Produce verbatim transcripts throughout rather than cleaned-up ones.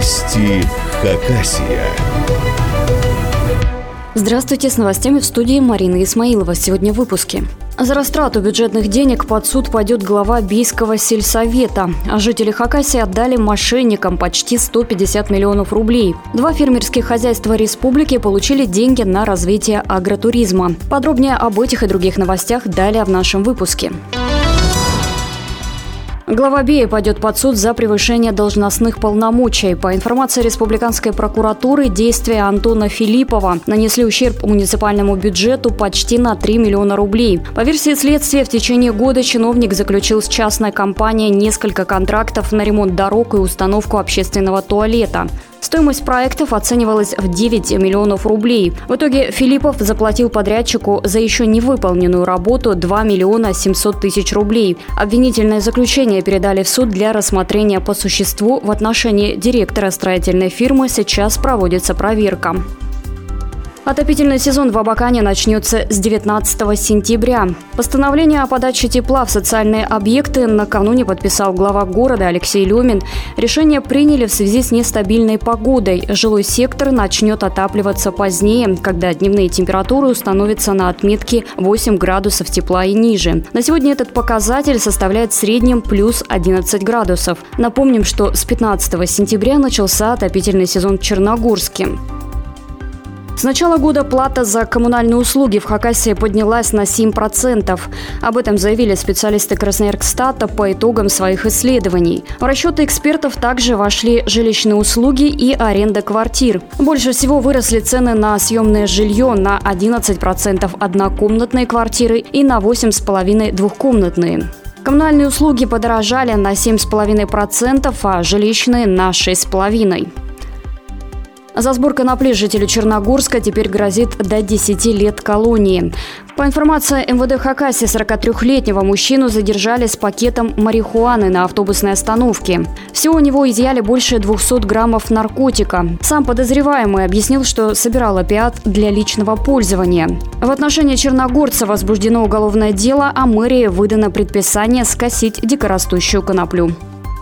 Новости Хакасия. Здравствуйте, с новостями в студии Марина Исмаилова. Сегодня в выпуске. За растрату бюджетных денег под суд пойдет глава Бийского сельсовета. А жители Хакасии отдали мошенникам почти сто пятьдесят миллионов рублей. Два фермерских хозяйства республики получили деньги на развитие агротуризма. Подробнее об этих и других новостях далее в нашем выпуске. Глава Бия пойдет под суд за превышение должностных полномочий. По информации республиканской прокуратуры, действия Антона Филиппова нанесли ущерб муниципальному бюджету почти на три миллиона рублей. По версии следствия, в течение года чиновник заключил с частной компанией несколько контрактов на ремонт дорог и установку общественного туалета. Стоимость проектов оценивалась в девять миллионов рублей. В итоге Филиппов заплатил подрядчику за еще не выполненную работу два миллиона семьсот тысяч рублей. Обвинительное заключение передали в суд для рассмотрения по существу. В отношении директора строительной фирмы сейчас проводится проверка. Отопительный сезон в Абакане начнется с девятнадцатого сентября. Постановление о подаче тепла в социальные объекты накануне подписал глава города Алексей Лемин. Решение приняли в связи с нестабильной погодой. Жилой сектор начнет отапливаться позднее, когда дневные температуры установятся на отметке восемь градусов тепла и ниже. На сегодня этот показатель составляет в среднем плюс одиннадцать градусов. Напомним, что с пятнадцатого сентября начался отопительный сезон в Черногорске. С начала года плата за коммунальные услуги в Хакасии поднялась на семь процентов. Об этом заявили специалисты Красноярстата по итогам своих исследований. В расчеты экспертов также вошли жилищные услуги и аренда квартир. Больше всего выросли цены на съемное жилье на одиннадцать процентов однокомнатные квартиры и на восемь целых пять десятых двухкомнатные. Коммунальные услуги подорожали на семь целых пять десятых процента, а жилищные на шесть целых пять десятых процента. За сбор конопли жителю Черногорска теперь грозит до десяти лет колонии. По информации эм вэ дэ Хакасии, сорокатрёхлетнего мужчину задержали с пакетом марихуаны на автобусной остановке. Всего у него изъяли больше двухсот граммов наркотика. Сам подозреваемый объяснил, что собирал опиат для личного пользования. В отношении черногорца возбуждено уголовное дело, а мэрии выдано предписание скосить дикорастущую коноплю.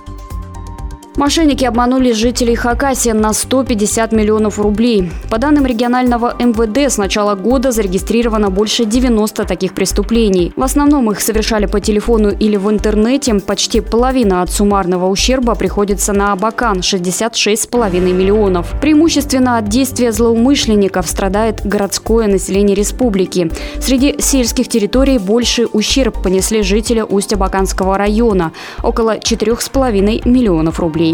Мошенники обманули жителей Хакасии на сто пятьдесят миллионов рублей. По данным регионального эм вэ дэ, с начала года зарегистрировано больше девяноста таких преступлений. В основном их совершали по телефону или в интернете. Почти половина от суммарного ущерба приходится на Абакан – шестьдесят шесть целых пять десятых миллионов. Преимущественно от действия злоумышленников страдает городское население республики. Среди сельских территорий больший ущерб понесли жители Усть-Абаканского района – около четырёх с половиной миллионов рублей.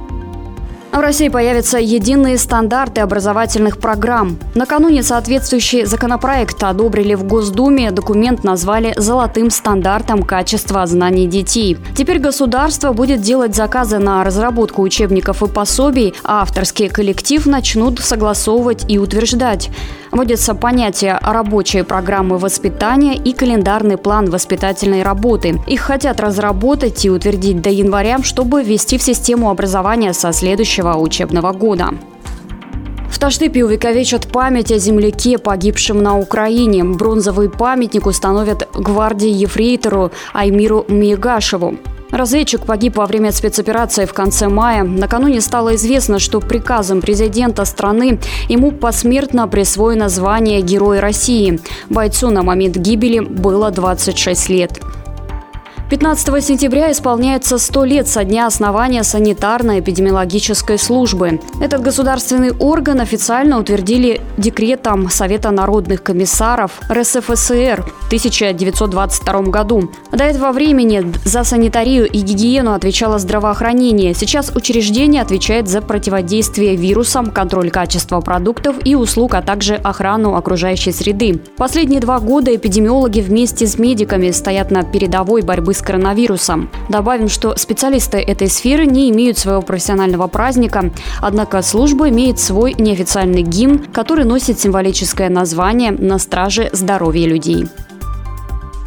В России появятся единые стандарты образовательных программ. Накануне соответствующий законопроект одобрили в Госдуме. Документ назвали «Золотым стандартом качества знаний детей». Теперь государство будет делать заказы на разработку учебников и пособий, а авторский коллектив начнут согласовывать и утверждать. Вводятся понятия рабочие программы воспитания и календарный план воспитательной работы. Их хотят разработать и утвердить до января, чтобы ввести в систему образования со следующего учебного года. В Таштыпе увековечат память о земляке, погибшем на Украине. Бронзовый памятник установят гвардии-ефрейтору Аймиру Миегашеву. Разведчик погиб во время спецоперации в конце мая. Накануне стало известно, что приказом президента страны ему посмертно присвоено звание Героя России. Бойцу на момент гибели было двадцать шесть лет. пятнадцатого сентября исполняется сто лет со дня основания санитарно-эпидемиологической службы. Этот государственный орган официально утвердили декретом Совета народных комиссаров эр эс эф эс эр в тысяча девятьсот двадцать втором году. До этого времени за санитарию и гигиену отвечало здравоохранение. Сейчас учреждение отвечает за противодействие вирусам, контроль качества продуктов и услуг, а также охрану окружающей среды. Последние два года эпидемиологи вместе с медиками стоят на передовой борьбы с коронавирусом. Добавим, что специалисты этой сферы не имеют своего профессионального праздника, однако служба имеет свой неофициальный гимн, который носит символическое название «На страже здоровья людей».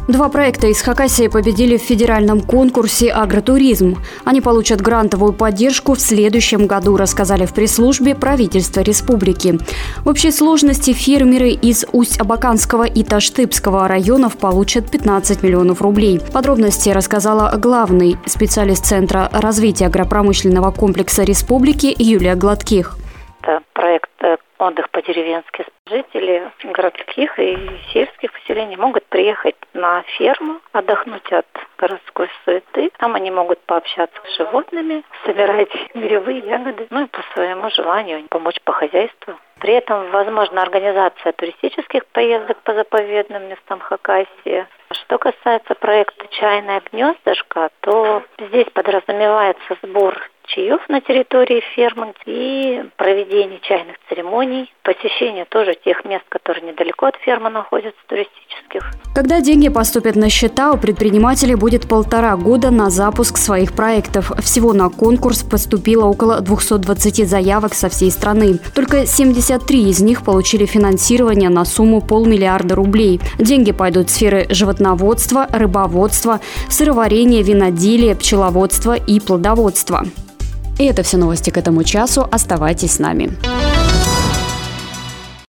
Два проекта из Хакасии победили в федеральном конкурсе «Агротуризм». Они получат грантовую поддержку в следующем году, рассказали в пресс-службе правительства республики. В общей сложности фермеры из Усть-Абаканского и Таштыбского районов получат пятнадцать миллионов рублей. Подробности рассказала главный специалист Центра развития агропромышленного комплекса республики Юлия Гладких. Это проект «Отдых по-деревенски». Жители городских и сельских поселений могут приехать на ферму, отдохнуть от городской суеты. Там они могут пообщаться с животными, собирать грибы, ягоды, ну и по своему желанию помочь по хозяйству. При этом возможна организация туристических поездок по заповедным местам Хакасии. Что касается проекта «Чайное гнездышко», то здесь подразумевается сбор чаев на территории фермы и проведение чайных церемоний, посещение тоже тех мест, которые недалеко от фермы находятся, туристических. Когда деньги поступят на счета, у предпринимателей будет полтора года на запуск своих проектов. Всего на конкурс поступило около двухсот двадцати заявок со всей страны. Только семьдесят три из них получили финансирование на сумму полмиллиарда рублей. Деньги пойдут в сферы животноводства, рыбоводства, сыроварения, виноделия, пчеловодства и плодоводства. И это все новости к этому часу. Оставайтесь с нами.